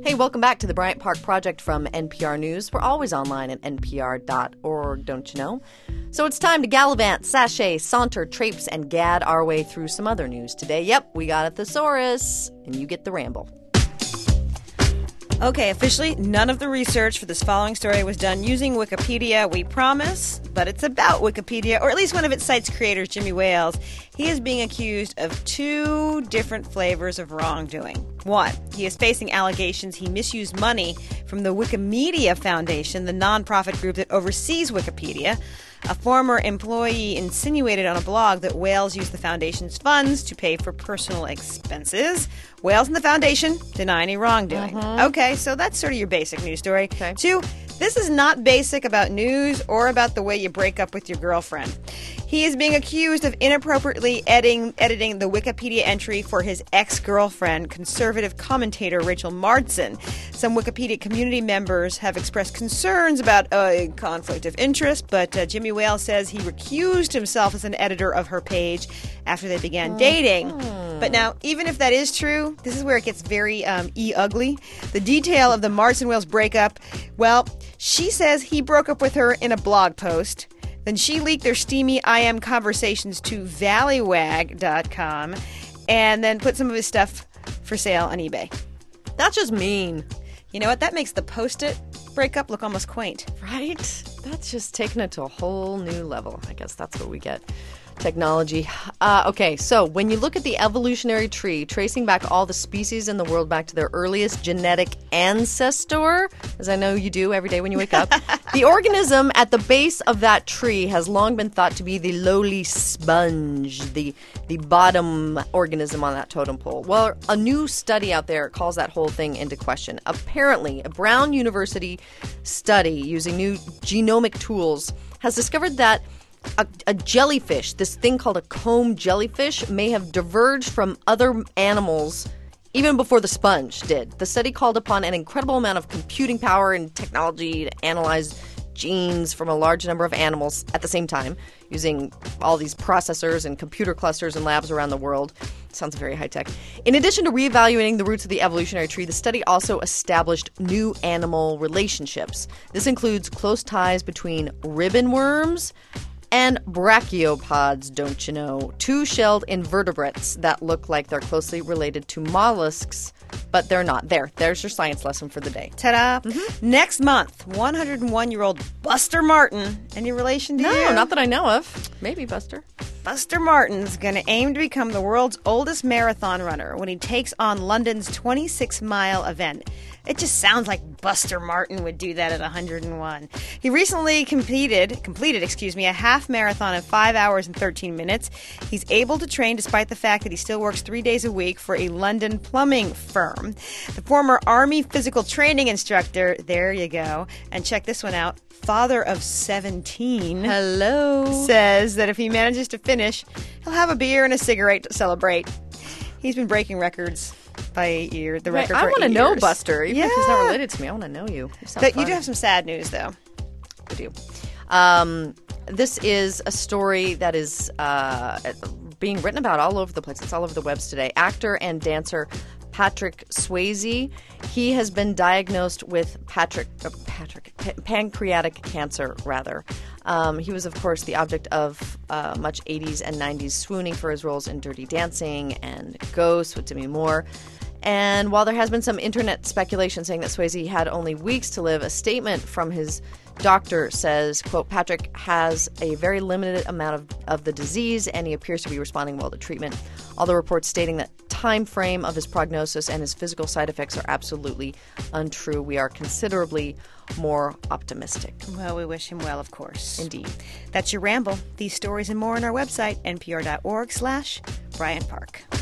Hey, welcome back to the Bryant Park Project from NPR News. We're always online at npr.org, don't you know? So it's time to gallivant, sashay, saunter, traipse, and gad our way through some other news today. Yep, we got a thesaurus, and you get the ramble. Okay, officially, none of the research for this following story was done using Wikipedia, we promise, but it's about Wikipedia, or at least one of its site's creators, Jimmy Wales. He is being accused of two different flavors of wrongdoing. One, he is facing allegations he misused money from the Wikimedia Foundation, the nonprofit group that oversees Wikipedia. A former employee insinuated on a blog that Wales used the foundation's funds to pay for personal expenses. Wales and the foundation deny any wrongdoing. Okay, so that's sort of your basic news story. Okay. Two, this is not basic about news or about the way you break up with your girlfriend. He is being accused of inappropriately editing the Wikipedia entry for his ex-girlfriend, conservative commentator Rachel Marsden. Some Wikipedia community members have expressed concerns about a conflict of interest, but Jimmy Wales says he recused himself as an editor of her page after they began dating. But now, even if that is true, this is where it gets very ugly. The detail of the Marsden-Wales breakup, well, she says he broke up with her in a blog post. Then she leaked their steamy IM conversations to Valleywag.com and then put some of his stuff for sale on eBay. That's just mean. You know what? That makes the Post-it breakup look almost quaint. Right? That's just taking it to a whole new level. I guess that's what we get. Technology. Okay, so when you look at the evolutionary tree, tracing back all the species in the world back to their earliest genetic ancestor, as I know you do every day when you wake up, the organism at the base of that tree has long been thought to be the lowly sponge, the bottom organism on that totem pole. Well, a new study out there calls that whole thing into question. Apparently, a Brown University study using new genomic tools has discovered that a jellyfish, this thing called a comb jellyfish, may have diverged from other animals even before the sponge did. The study called upon an incredible amount of computing power and technology to analyze genes from a large number of animals at the same time, using all these processors and computer clusters in labs around the world. Sounds very high-tech. In addition to reevaluating the roots of the evolutionary tree, the study also established new animal relationships. This includes close ties between ribbon worms and brachiopods, don't you know? Two-shelled invertebrates that look like they're closely related to mollusks, but they're not. There's your science lesson for the day. Ta-da! Next month, 101-year-old Buster Martin. Any relation to you? No, not that I know of. Maybe Buster. Buster Martin's going to aim to become the world's oldest marathon runner when he takes on London's 26-mile event. It just sounds like Buster Martin would do that at 101. He recently completed a half marathon in 5 hours and 13 minutes. He's able to train despite the fact that he still works 3 days a week for a London plumbing firm. The former Army physical training instructor, there you go, and check this one out, father of 17, says that if he manages to finish, he'll have a beer and a cigarette to celebrate. He's been breaking records by 8 years. The record for 8 years. I want to know Buster, even if he's not related to me. I want to know you. You do have some sad news, though. I do. This is a story that is being written about all over the place. It's all over the webs today. Actor and dancer Patrick Swayze. He has been diagnosed with pancreatic cancer, rather. He was, of course, the object of much 80s and 90s swooning for his roles in Dirty Dancing and Ghost with Demi Moore. And while there has been some internet speculation saying that Swayze had only weeks to live, a statement from his doctor says, quote, Patrick has a very limited amount of the disease and he appears to be responding well to treatment. All the reports stating that time frame of his prognosis and his physical side effects are absolutely untrue. We are considerably more optimistic. Well, we wish him well, of course. Indeed. That's your ramble. These stories and more on our website, npr.org/Bryant Park.